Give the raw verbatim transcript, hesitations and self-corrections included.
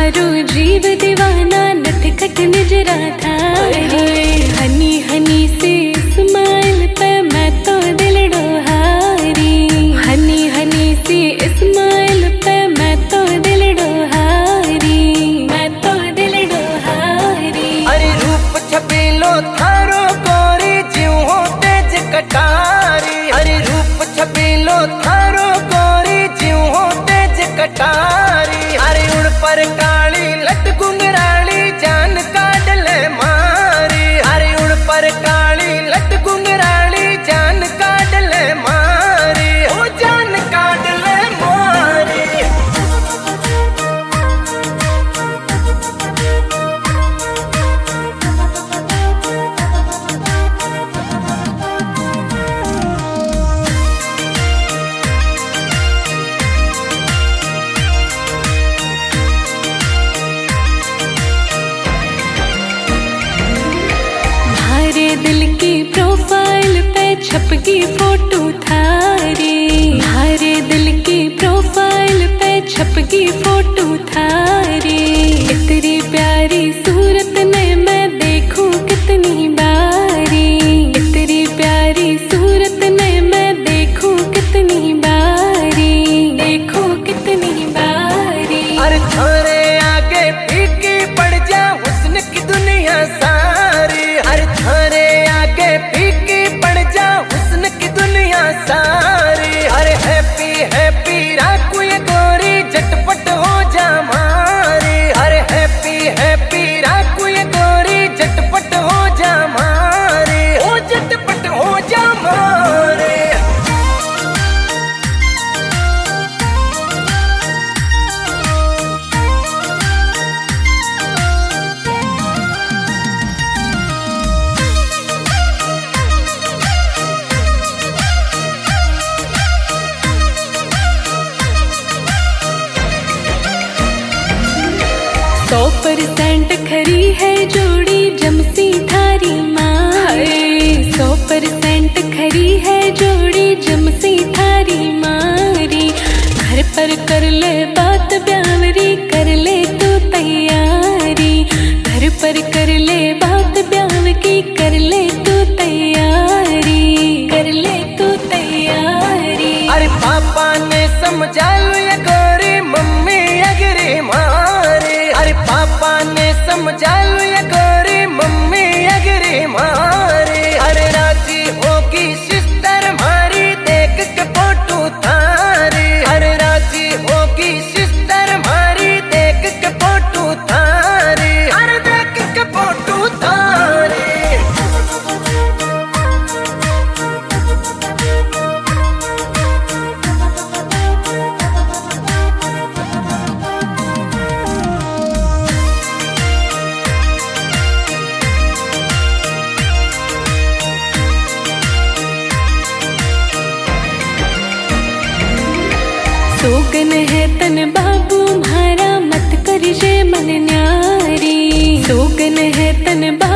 थारो जीव दीवाना नटखट निजरा थारे। हनी हनी से स्माइल पे मैं तो दिल डोहारी, हनी हनी से स्माइल पे मैं तो दिल डोहारी, मैं तो दिल डोहारी। अरे रूप छबीलो थारो गोरी जीव हो तेज कटारी, अरे रूप छबीलो थारो गोरी जीव हो तेज कटारी। अरे उड़ पर काली लट गुंगराली जान काट ले मारी, अरे उड़ पर काली लट गुंगराली जान काट ले मारी, ओ जान काट ले मारी। दिल की प्रोफाइल पे छपकी फोटो थारी, हमारे दिल की प्रोफाइल पे छपकी फोटो थारी। इतनी प्यारी सूरत ने मैं देखूं कितनी बारी, इतनी प्यारी सूरत ने मैं देखूं कितनी बारी, देखूं कितनी बारी। अरे थारे आगे फीकी पड़ जा हुस्न की दुनिया सारी, अरे थारे आगे फीकी पड़ जा हुस्न की दुनिया सारी। अरे हैप्पी हैप्पी राखू ये गोरी झटपट हो जा मारी, अरे हैप्पी हैप्पी राखू ये गोरी झटपट हो जा मारी, ओ झटपट हो जा मारी। सौ परसेंट खरी है जोड़ी जमसी थारी मारी, सौ परसेंट खरी है जोड़ी जमसी थारी मारी। घर पर कर ले बात ब्यावरी कर ले तू तैयारी, घर पर कर ले बात ब्याव की कर ले तू तैयारी, कर ले तू तैयारी। अरे पापा ने समझा लो ये गोरी मम्मी अगरी मारी, अरे पापा ने समझा लो ये गोरी मम्मी अगरी मारी। अरे राजी होगी सिस्टर मारी देख के फोटो थारी, अरे राजी होगी सिस्टर मारी देख के फोटो थारी, अरे देख के फोटो थारी। सोगन है तन बाबू म्हारा मत कर जे मन न्यारी, सोगन है तन बाबू